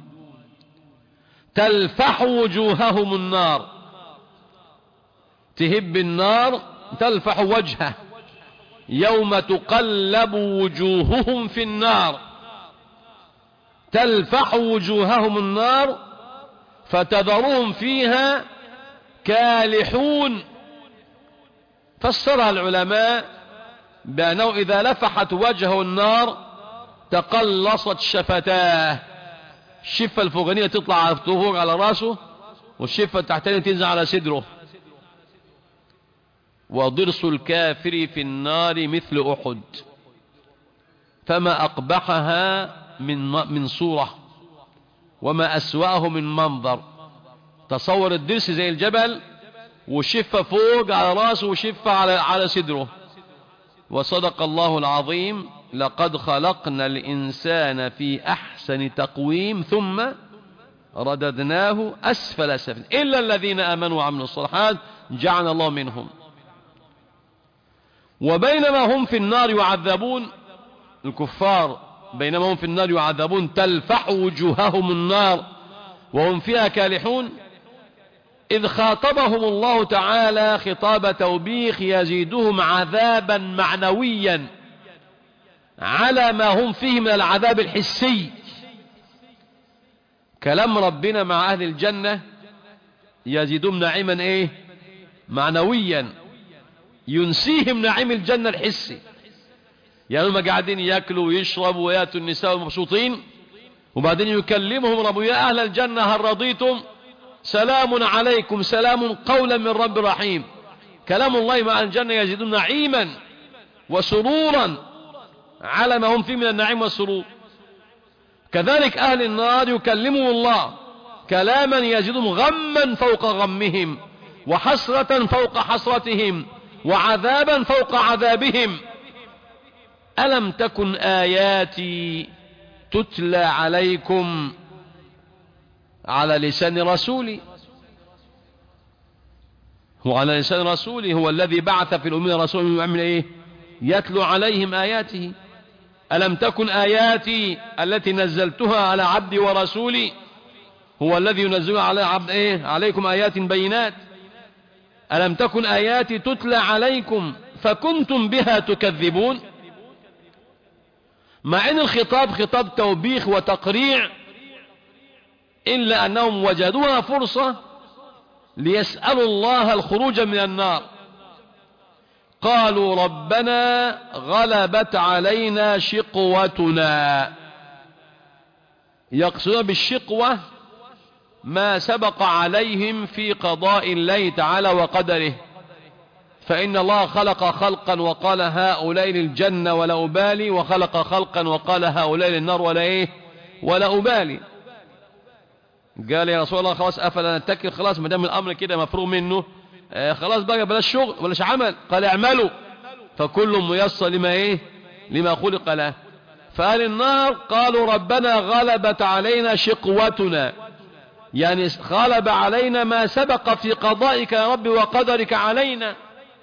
تلفح وجوههم النار. تهب النار تلفح وجهه يوم تقلب وجوههم في النار، تلفح وجوههم النار فتذرهم فيها كالحون. فسرها العلماء بأنه إذا لفحت وجهه النار تقلصت شفتاه، الشفة الفوقانية تطلع فوق على راسه، والشفة التحتانية تنزل على صدره. وضرس الكافر في النار مثل أحد، فما أقبحها من من صورة وما أسوأه من منظر. تصور الضرس زي الجبل، والشفة فوق على راسه وشفة على على صدره. وصدق الله العظيم: لقد خلقنا الإنسان في أحسن تقويم ثم رددناه أسفل سفل إلا الذين آمنوا وعملوا الصالحات جعلنا الله منهم. وبينما هم في النار يعذبون، الكفار بينما هم في النار يعذبون تلفح وجوههم النار وهم فيها كالحون، إذ خاطبهم الله تعالى خطاب توبيخ يزيدهم عذابا معنويا على ما هم فيه من العذاب الحسي. كلام ربنا مع أهل الجنة يزيدهم نعيما إيه؟ معنويا، ينسيهم نعيم الجنة الحسي. يعني هم قاعدين يأكلوا ويشربوا ويأتوا النساء مبسوطين، وبعدين يكلمهم ربهم: يا أهل الجنة هل رضيتم؟ سلام عليكم سلام قولا من رب رحيم. كلام الله مع الجنة يزيدون نعيما وسرورا على ما هم فيه من النعيم والسرور. كذلك أهل النار يكلمهم الله كلاما يزيدهم غما فوق غمهم، وحسرة فوق حسرتهم، وعذابا فوق عذابهم. ألم تكن آياتي تتلى عليكم على لسان رسولي؟ هو على لسان رسولي، هو الذي بعث في الأمين رسولا يعمل إيه؟ يتلو عليهم آياته. ألم تكن آياتي التي نزلتها على عبدي ورسولي، هو الذي ينزل على عبد إيه؟ عليكم آيات بينات. ألم تكن آياتي تتلى عليكم فكنتم بها تكذبون. مع أن الخطاب خطاب توبيخ وتقريع، إلا أنهم وجدوها فرصة ليسألوا الله الخروج من النار. قالوا: ربنا غلبت علينا شقوتنا. يقصدون بالشقوة ما سبق عليهم في قضاء الله تعالى وقدره، فإن الله خلق خلقا وقال هؤلاء للجنة ولا أبالي، وخلق خلقا وقال هؤلاء للنار ولا إيه ولا أبالي. قال: يا رسول الله خلاص أفلا نتكل، خلاص ما دام الأمر كده مفروغ منه، آه خلاص بقى بلاش شغل بلاش عمل، قال اعملوا فكل ميسر لما ايه لما خلق له. فأهل النار قالوا ربنا غلبت علينا شقوتنا، يعني غلب علينا ما سبق في قضائك يا رب وقدرك علينا.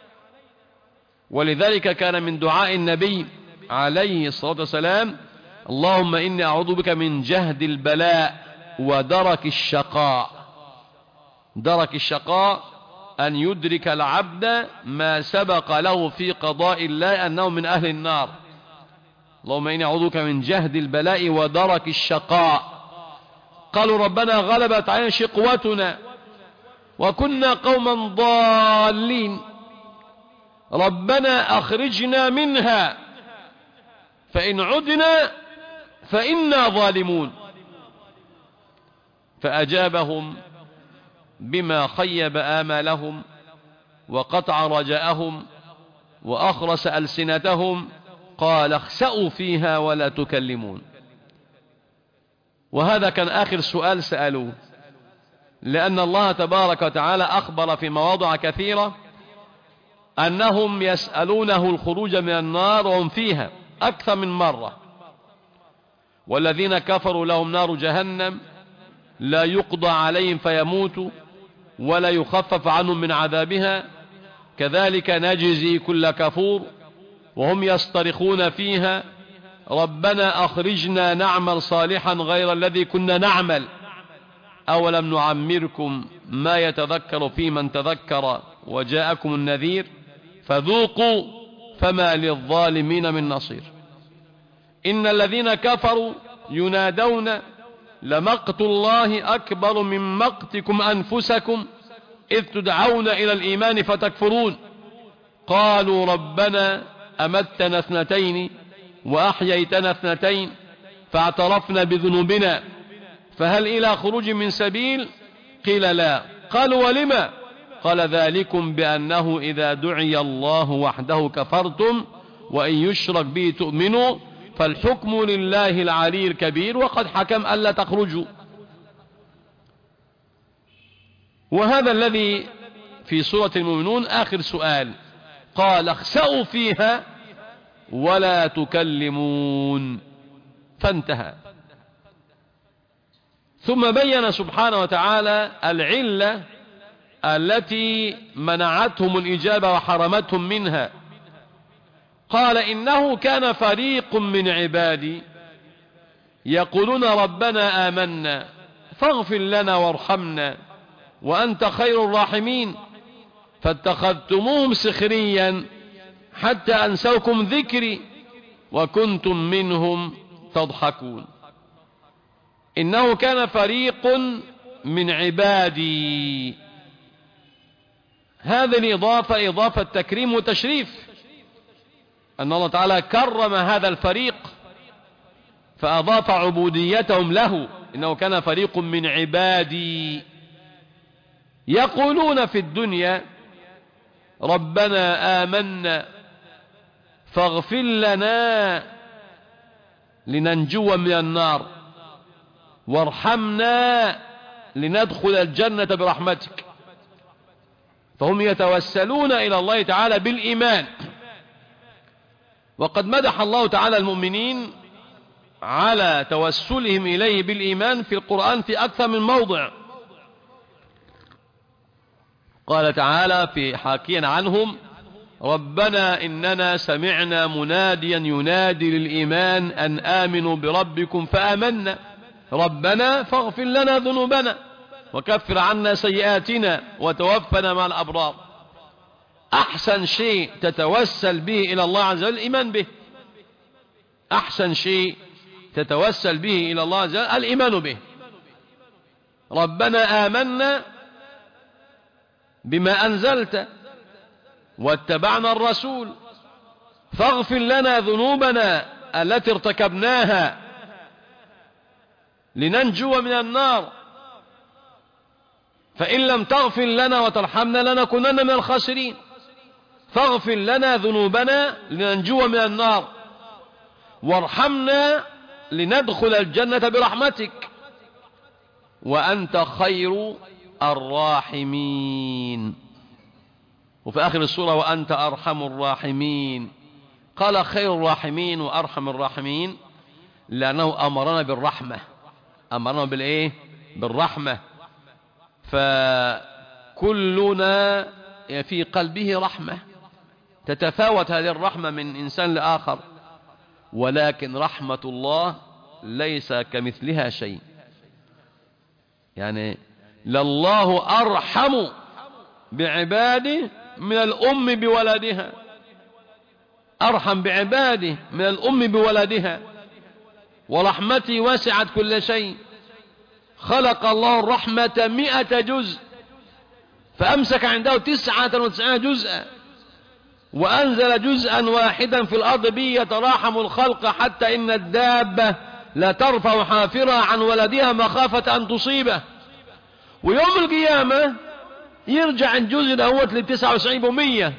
ولذلك كان من دعاء النبي عليه الصلاة والسلام اللهم إني أعوذ بك من جهد البلاء ودرك الشقاء. درك الشقاء أن يدرك العبد ما سبق له في قضاء الله أنه من أهل النار. اللهم إني أعوذ بك من جهد البلاء ودرك الشقاء. قالوا ربنا غلبت علينا شقوتنا وكنا قوما ضالين ربنا أخرجنا منها فإن عدنا فإنا ظالمون. فأجابهم بما خيب آمالهم وقطع رجاءهم وأخرس ألسنتهم قال اخسأوا فيها ولا تكلمون. وهذا كان آخر سؤال سألوه، لأن الله تبارك وتعالى أخبر في مواضع كثيرة أنهم يسألونه الخروج من النار وهم فيها أكثر من مرة. والذين كفروا لهم نار جهنم لا يقضى عليهم فيموتوا ولا يخفف عنهم من عذابها كذلك نجزي كل كفور. وهم يصطرخون فيها ربنا أخرجنا نعمل صالحا غير الذي كنا نعمل أولم نعمركم ما يتذكر في من تذكر وجاءكم النذير فذوقوا فما للظالمين من نصير. إن الذين كفروا ينادون لمقت الله أكبر من مقتكم أنفسكم إذ تدعون إلى الإيمان فتكفرون قالوا ربنا أمتنا اثنتين وأحييتنا اثنتين فاعترفنا بذنوبنا فهل إلى خروج من سبيل قيل لا قالوا ولما قال ذلكم بأنه إذا دعي الله وحده كفرتم وإن يشرك به تؤمنوا فالحكم لله العلي الكبير وقد حكم ألا تخرجوا. وهذا الذي في سورة المؤمنون آخر سؤال قال اخسأوا فيها ولا تكلمون فانتهى. ثم بين سبحانه وتعالى العلة التي منعتهم الإجابة وحرمتهم منها. قال إنه كان فريق من عبادي يقولون ربنا آمنا فاغفر لنا وارحمنا وأنت خير الراحمين فاتخذتموهم سخريا حتى أنسوكم ذكري وكنتم منهم تضحكون. إنه كان فريق من عبادي. هذه الإضافة إضافة تكريم وتشريف، أن الله تعالى كرم هذا الفريق فأضاف عبوديتهم له. إنه كان فريق من عبادي يقولون في الدنيا ربنا آمنا فاغفر لنا لننجو من النار وارحمنا لندخل الجنة برحمتك. فهم يتوسلون إلى الله تعالى بالإيمان. وقد مدح الله تعالى المؤمنين على توسلهم إليه بالإيمان في القرآن في أكثر من موضع. قال تعالى في حاكيا عنهم ربنا إننا سمعنا مناديا ينادي للإيمان أن آمنوا بربكم فآمنا ربنا فاغفر لنا ذنوبنا وكفر عنا سيئاتنا وتوفنا مع الأبرار. أحسن شيء تتوسل به إلى الله عز وجل الإيمان به. أحسن شيء تتوسل به إلى الله عز وجل الإيمان به. ربنا آمنا بما أنزلت واتبعنا الرسول فاغفر لنا ذنوبنا التي ارتكبناها لننجو من النار فإن لم تغفر لنا وترحمنا لنكونن من الخاسرين. فاغفر لنا ذنوبنا لننجو من النار وارحمنا لندخل الجنة برحمتك وأنت خير الراحمين. وفي آخر السورة وأنت أرحم الراحمين. قال خير الراحمين وأرحم الراحمين لأنه أمرنا بالرحمة، أمرنا بالإيه؟ بالرحمة. فكلنا في قلبه رحمة، تتفاوت هذه الرحمة من إنسان لآخر، ولكن رحمة الله ليس كمثلها شيء. يعني لله أرحم بعباده من الأم بولدها، أرحم بعباده من الأم بولدها. ورحمتي وسعت كل شيء. خلق الله الرحمة مئة جزء فأمسك عنده تسعة وتسعين جزءا، وأنزل جزءا واحدا في الأرض به يتراحم الخلق، حتى إن الدابة لا ترفع حافرها عن ولدها مخافة أن تصيبه. ويوم القيامة يرجع الجزء الأول لتسعة وتسعين بمية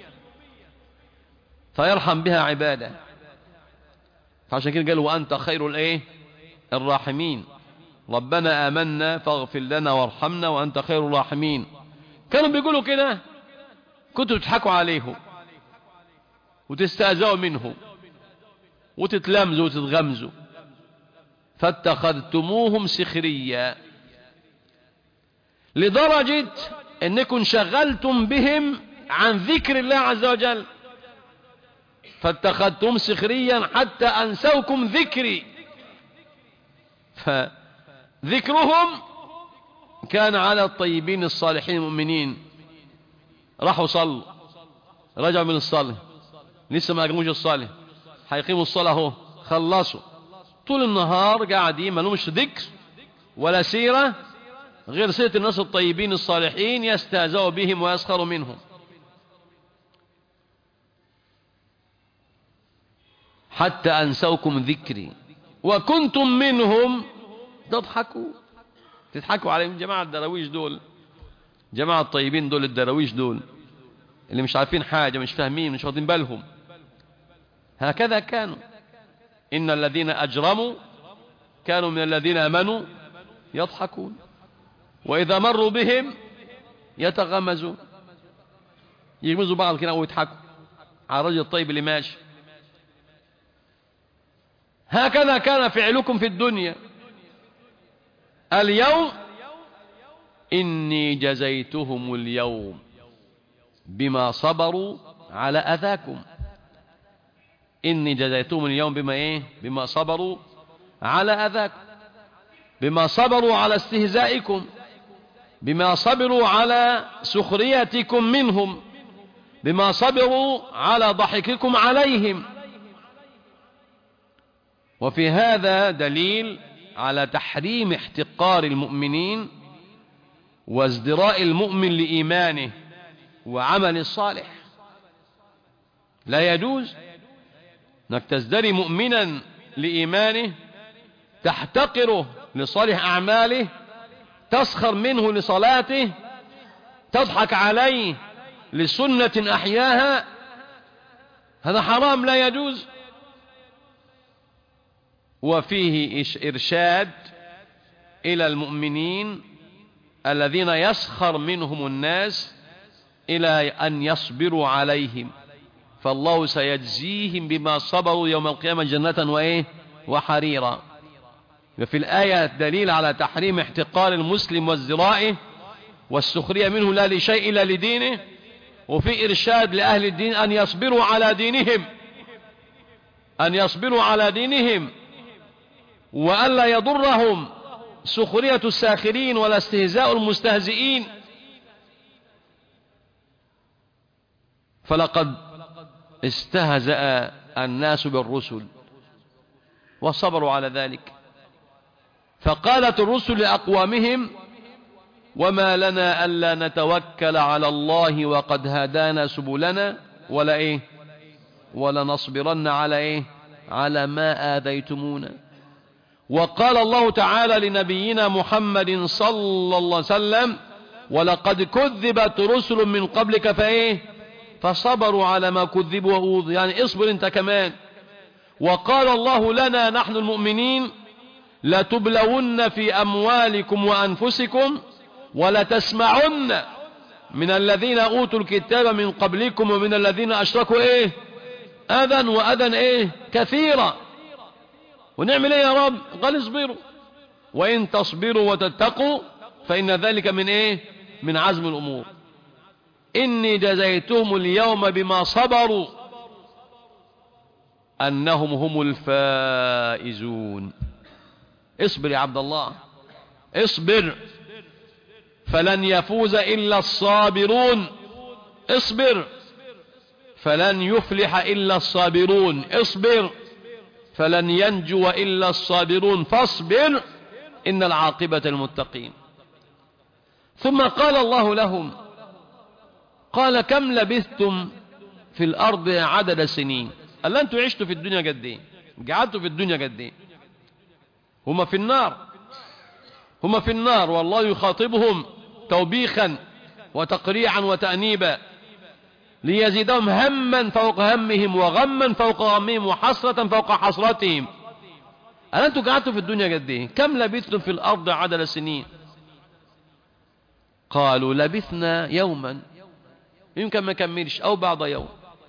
فيرحم بها عباده. فعشان كده قال وأنت خير الإيه؟ الراحمين. ربنا آمنا فاغفر لنا وارحمنا وأنت خير الراحمين. كانوا بيقولوا كده، كنتوا تضحكوا عليهم وتستهزئوا منه وتتلمزوا وتتغمزوا، فاتخذتموهم سخريا، لدرجة انكم انشغلتم بهم عن ذكر الله عز وجل. فاتخذتم سخريا حتى انسوكم ذكري. فذكرهم كان على الطيبين الصالحين المؤمنين. راحوا صلوا، رجعوا من الصلاة لسه ما أقيموش الصلاة، هيقيموا الصلاة اهو، خلصوا طول النهار قاعدين ما لهمش ذكر ولا سيرة غير سيرة الناس الطيبين الصالحين، يستهزئوا بهم ويسخروا منهم. حتى أنسوكم ذكري وكنتم منهم تضحكوا. تضحكوا عليهم جماعة الدراويش دول، جماعة الطيبين دول، الدراويش دول اللي مش عارفين حاجة، مش فاهمين، مش واخدين بالهم. هكذا كانوا. إن الذين أجرموا كانوا من الذين آمنوا يضحكون، وإذا مروا بهم يتغمزون، يغمزوا بعض كده ويضحكوا على الرجل الطيب اللي ماشي. هكذا كان فعلكم في الدنيا. اليوم إني جزيتهم اليوم بما صبروا على أذاكم. إني جزيتهم اليوم بما إيه؟ بما صبروا على أذاكم، بما صبروا على استهزائكم، بما صبروا على سخريتكم منهم، بما صبروا على ضحككم عليهم. وفي هذا دليل على تحريم احتقار المؤمنين وازدراء المؤمن لإيمانه وعمل الصالح. لا يجوز انك تزدري مؤمنا لإيمانه، تحتقره لصالح أعماله، تسخر منه لصلاته، تضحك عليه لسنة أحياها. هذا حرام لا يجوز. وفيه إرشاد إلى المؤمنين الذين يسخر منهم الناس إلى أن يصبروا عليهم، فالله سيجزيهم بما صبروا يوم القيامة جنة وإيه؟ وحريرا. وفي الآية دليل على تحريم احتقار المسلم وازدرائه والسخرية منه لا لشيء إلا لدينه. وفي إرشاد لأهل الدين أن يصبروا على دينهم، أن يصبروا على دينهم، وألا يضرهم سخرية الساخرين ولا استهزاء المستهزئين. فلقد استهزأ الناس بالرسل وصبروا على ذلك. فقالت الرسل لأقوامهم وما لنا ألا نتوكل على الله وقد هدانا سبلنا ولا إيه ولا نصبرن على إيه على ما آذيتمونا. وقال الله تعالى لنبينا محمد صلى الله عليه وسلم ولقد كذبت رسل من قبلك فإيه فصبروا على ما كذبوا وأوذوا، يعني اصبر انت كمان. وقال الله لنا نحن المؤمنين لتبلون في أموالكم وأنفسكم ولتسمعن من الذين أوتوا الكتاب من قبلكم ومن الذين أشركوا إيه أذى وأذى إيه كثيرا. ونعمل إيه يا رب؟ قال اصبروا وإن تصبروا وتتقوا فإن ذلك من إيه من عزم الأمور. إني جزيتهم اليوم بما صبروا أنهم هم الفائزون. اصبر يا عبد الله، اصبر، فلن يفوز إلا الصابرون. اصبر فلن يفلح إلا الصابرون. اصبر فلن ينجو إلا الصابرون. فاصبر إن العاقبة المتقين. ثم قال الله لهم قال كم لبثتم في الأرض عدد سنين. قال أنتوا عشتوا في الدنيا قد ايه؟ قعدتوا في الدنيا قد ايه؟ هما في النار، هما في النار، والله يخاطبهم توبيخا وتقريعا وتأنيبا ليزيدهم هما فوق همهم وغما فوق غمهم وحسرة فوق حسرتهم. قال أنتوا قعدتوا في الدنيا قد ايه؟ كم لبثتم في الأرض عدد سنين؟ قالوا لبثنا يوما، يمكن ما كملش، أو بعض يوم.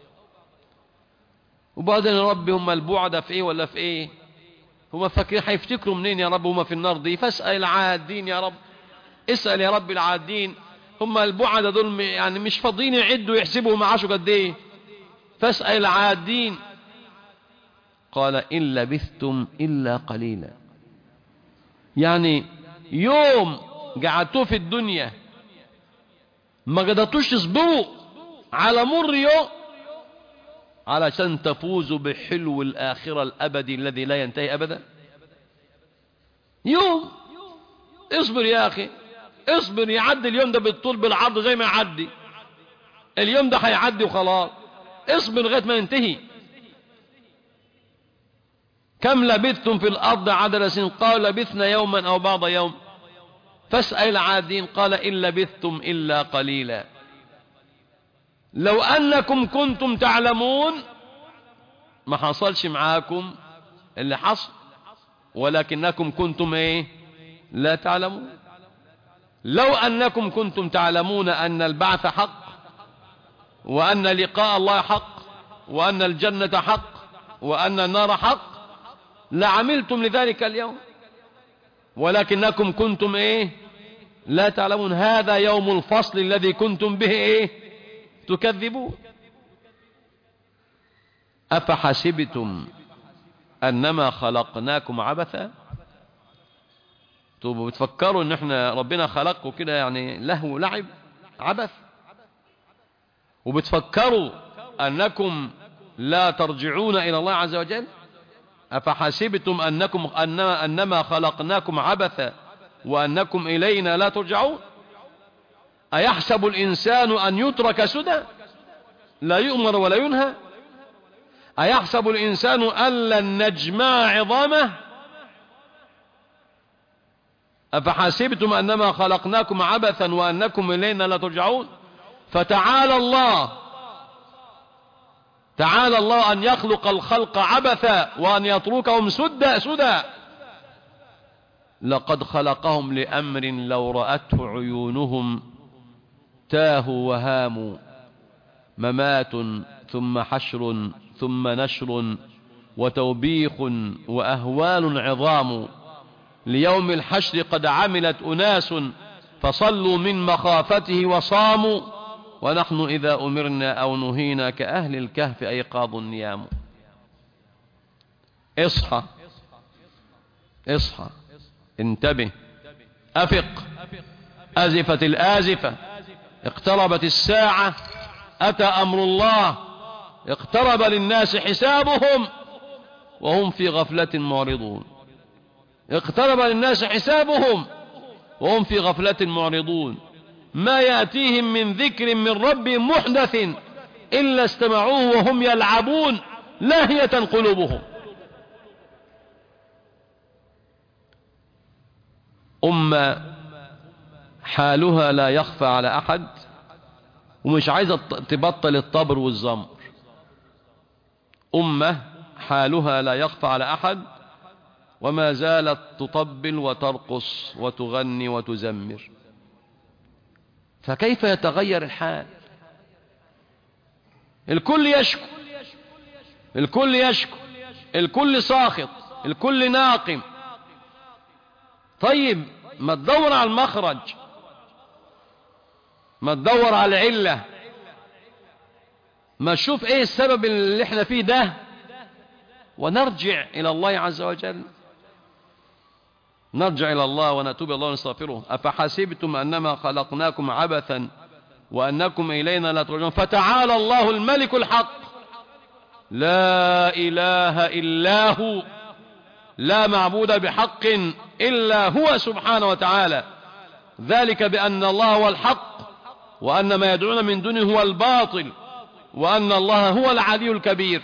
وبعدين يا رب هم البعد في ايه ولا في ايه؟ هم فاكرين هيفتكروا منين يا رب هم في النار دي؟ فاسأل العادين يا رب، اسأل يا رب العادين. هم البعد دول يعني مش فاضيين يعدوا يحسبوا ما عاشوا قد ايه. فاسأل العادين. قال إن لبثتم إلا قليلا، يعني يوم قعدتوا في الدنيا ما قدرتوش تصبروا على مر يوم علشان تفوزوا بحلو الآخرة الأبدي الذي لا ينتهي أبدا. يوم اصبر يا أخي، اصبر، يعدي اليوم ده بالطول بالعرض زي ما يعدي، اليوم ده هيعدي وخلاص. اصبر لغاية ما ينتهي. كم لبثتم في الأرض عدد سنين؟ قال لبثنا يوما أو بعض يوم. فاسأل العادين. قال إن لبثتم إلا قليلا. لو أنكم كنتم تعلمون ما حصلش معاكم اللي حصل، ولكنكم كنتم ايه لا تعلمون. لو أنكم كنتم تعلمون أن البعث حق وأن لقاء الله حق وأن الجنة حق وأن النار حق لعملتم لذلك اليوم، ولكنكم كنتم ايه لا تعلمون. هذا يوم الفصل الذي كنتم به ايه تكذبون. أفحسبتم أنما خلقناكم عبثا؟ طب بتفكروا ان احنا ربنا خلقكم كده يعني لهو لعب عبث؟ وبتفكروا أنكم لا ترجعون إلى الله عز وجل؟ أفحسبتم أنكم أنما, أنما خلقناكم عبثا وأنكم إلينا لا ترجعون؟ أيحسب الإنسان أن يترك سدى لا يؤمر ولا ينهى؟ أيحسب الإنسان أن لن نجمع عظامه؟ أفحسبتم أنما خلقناكم عبثا وأنكم إلينا لا ترجعون؟ فتعالى الله، تعالى الله أن يخلق الخلق عبثا وأن يتركهم سدى سدى. لقد خلقهم لأمر لو رأته عيونهم تاهوا وهاموا. ممات ثم حشر ثم نشر وتوبيخ وأهوال عظام. ليوم الحشر قد عملت أناس فصلوا من مخافته وصاموا، ونحن إذا أمرنا أو نهينا كأهل الكهف أيقاظ نيام. اصحى اصحى انتبه أفق. أزفت الآزفة، اقتربت الساعة، أتى أمر الله، اقترب للناس حسابهم وهم في غفلة معرضون. اقترب للناس حسابهم وهم في غفلة معرضون. ما يأتيهم من ذكر من ربهم محدث إلا استمعوه وهم يلعبون لاهية قلوبهم. أمة حالها لا يخفى على أحد ومش عايزة تبطل الطبر والزمر. أمة حالها لا يخفى على أحد وما زالت تطبل وترقص وتغني وتزمر. فكيف يتغير الحال؟ الكل يشكو، الكل يشكو، الكل ساخط، الكل ناقم. طيب ما تدور على المخرج، ما تدور على العلة، ما تشوف ايه السبب اللي احنا فيه ده ونرجع الى الله عز وجل. نرجع الى الله ونتوب الى الله ونستغفره. افحسبتم انما خلقناكم عبثا وانكم الينا لا ترجعون فتعالى الله الملك الحق لا اله الا هو، لا معبود بحق الا هو سبحانه وتعالى. ذلك بان الله هو الحق وان ما يدعون من دونه هو الباطل وان الله هو العلي الكبير.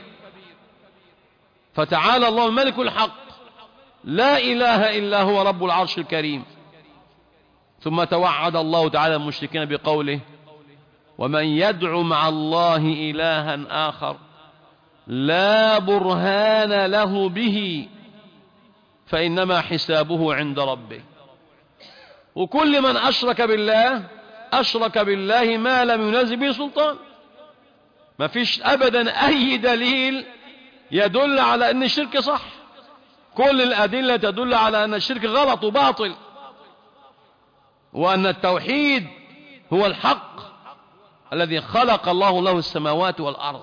فتعالى الله الملك الحق لا اله الا هو رب العرش الكريم. ثم توعد الله تعالى المشركين بقوله ومن يدعو مع الله إلها آخر لا برهان له به فإنما حسابه عند ربه. وكل من أشرك بالله أشرك بالله ما لم ينزل به سلطان. ما فيش أبدا أي دليل يدل على أن الشرك صح. كل الأدلة تدل على أن الشرك غلط وباطل، وأن التوحيد هو الحق الذي خلق الله له السماوات والأرض.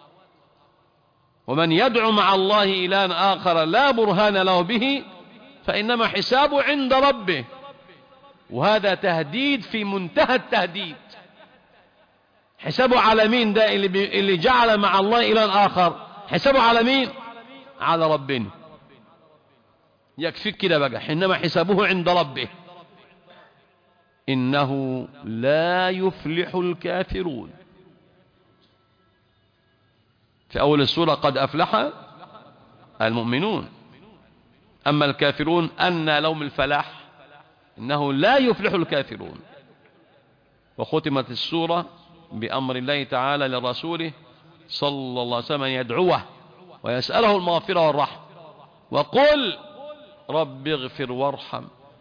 ومن يدعو مع الله إلها آخر لا برهان له به فإنما حسابه عند ربه. وهذا تهديد في منتهى التهديد. حسابه على مين ده اللي, بي... اللي جعل مع الله إلها آخر؟ حسابه على مين؟ على ربنا. يكفيك كده بقى، إنما حسابه عند ربه. إنه لا يفلح الكافرون. في أول السورة قد أفلح المؤمنون، أما الكافرون أنى لهم الفلاح، إنه لا يفلح الكافرون. وختمت السورة بأمر الله تعالى لرسوله صلى الله عليه وسلم يدعوه ويسأله المغفرة والرحمة. وقل رب اغفر وارحم،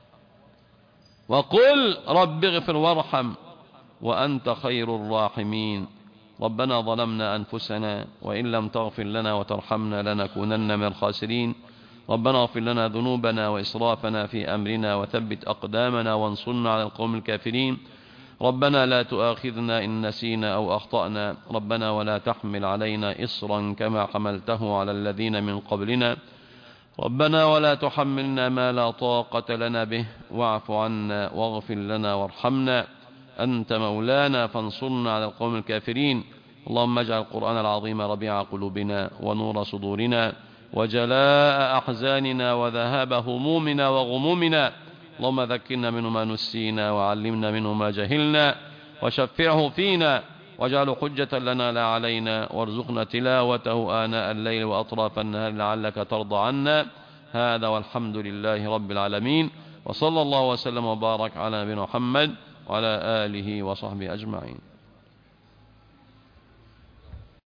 وقل رب اغفر وارحم وأنت خير الراحمين. ربنا ظلمنا أنفسنا وإن لم تغفر لنا وترحمنا لنكونن من الخاسرين. ربنا اغفر لنا ذنوبنا وإسرافنا في أمرنا وثبت أقدامنا وانصرنا على القوم الكافرين. ربنا لا تؤاخذنا إن نسينا أو أخطأنا. ربنا ولا تحمل علينا إصرا كما حملته على الذين من قبلنا. ربنا ولا تحملنا ما لا طاقة لنا به واعف عنا واغفر لنا وارحمنا أنت مولانا فانصرنا على القوم الكافرين. اللهم اجعل القرآن العظيم ربيع قلوبنا ونور صدورنا وجلاء أحزاننا وذهاب همومنا وغمومنا. اللهم ذكرنا منه ما نسينا وعلمنا منه ما جهلنا وشفعه فينا واجعله حجة لنا لا علينا وارزقنا تلاوته آناء الليل وأطراف النهار لعلك ترضى عنا. هذا والحمد لله رب العالمين، وصلى الله وسلم وبارك على نبينا محمد وعلى آله وصحبه أجمعين.